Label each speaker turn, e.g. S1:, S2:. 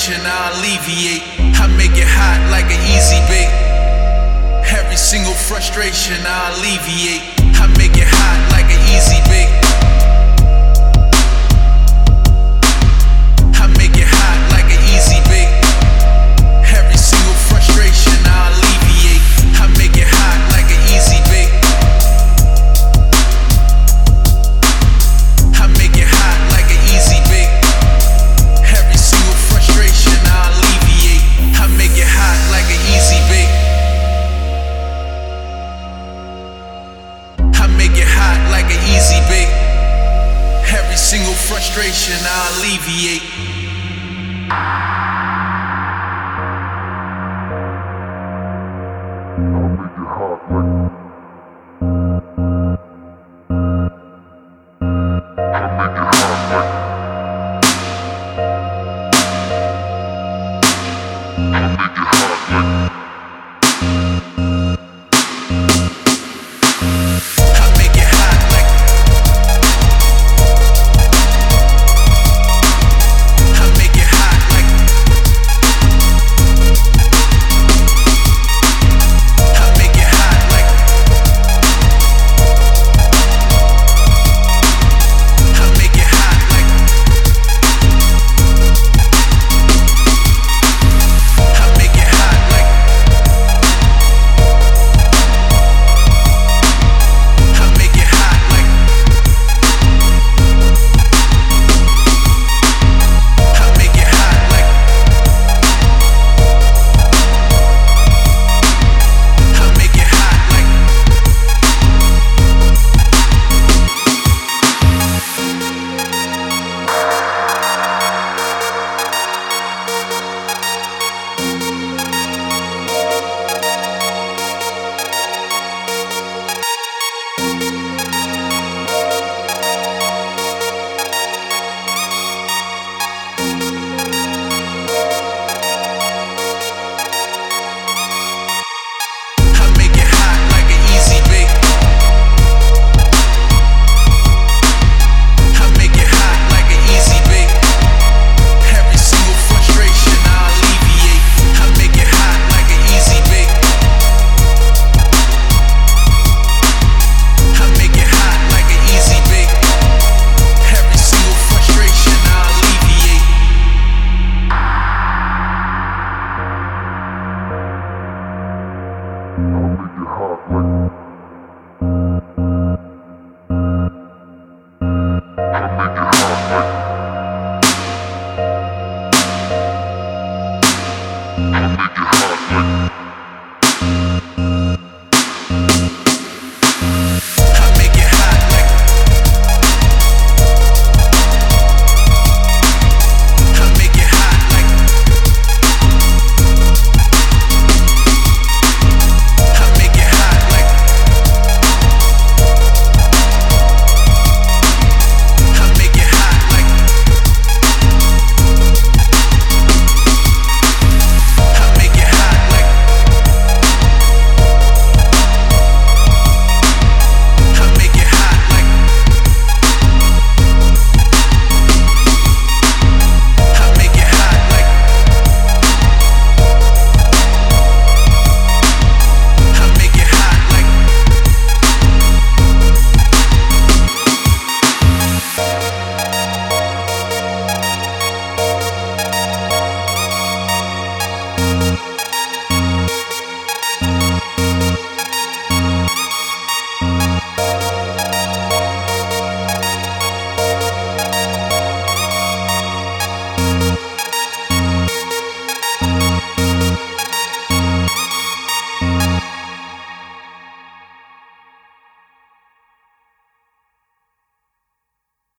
S1: frustration, I alleviate. I make it hot like an easy bake. Every single frustration, I alleviate. I make it hot like an easy bake. I make it hot like an easy bake. Every single frustration, I alleviate. I make it hot like an easy bake. I make it hot like an easy bake. Every single frustration, I alleviate. I make it hot like an easy bake. I make it hot like an easy bake. Every single frustration, I alleviate.